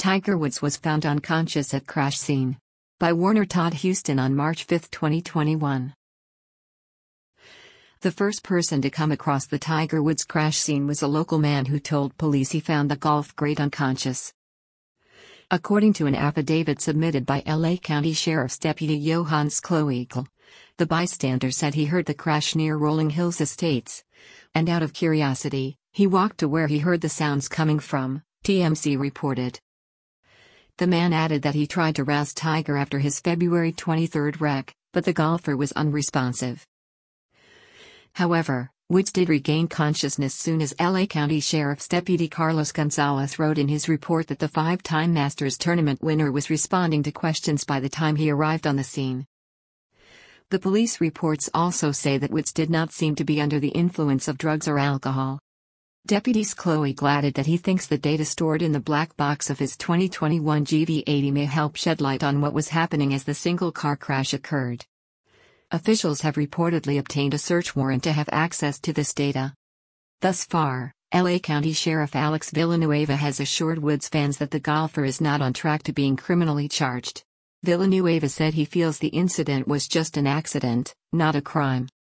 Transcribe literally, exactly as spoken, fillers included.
Tiger Woods was found unconscious at crash scene. By Warner Todd Houston on March fifth, twenty twenty-one. The first person to come across the Tiger Woods crash scene was a local man who told police he found the golf great unconscious. According to an affidavit submitted by L A County Sheriff's Deputy Johannes Kloekel, the bystander said he heard the crash near Rolling Hills Estates, and out of curiosity, he walked to where he heard the sounds coming from, T M Z reported. The man added that he tried to rouse Tiger after his February twenty-third wreck, but the golfer was unresponsive. However, Woods did regain consciousness soon as L A County Sheriff's Deputy Carlos Gonzalez wrote in his report that the five-time Masters tournament winner was responding to questions by the time he arrived on the scene. The police reports also say that Woods did not seem to be under the influence of drugs or alcohol. Deputies Kloekel added that he thinks the data stored in the black box of his twenty twenty-one G V eighty may help shed light on what was happening as the single-car crash occurred. Officials have reportedly obtained a search warrant to have access to this data. Thus far, L A County Sheriff Alex Villanueva has assured Woods fans that the golfer is not on track to being criminally charged. Villanueva said he feels the incident was just an accident, not a crime.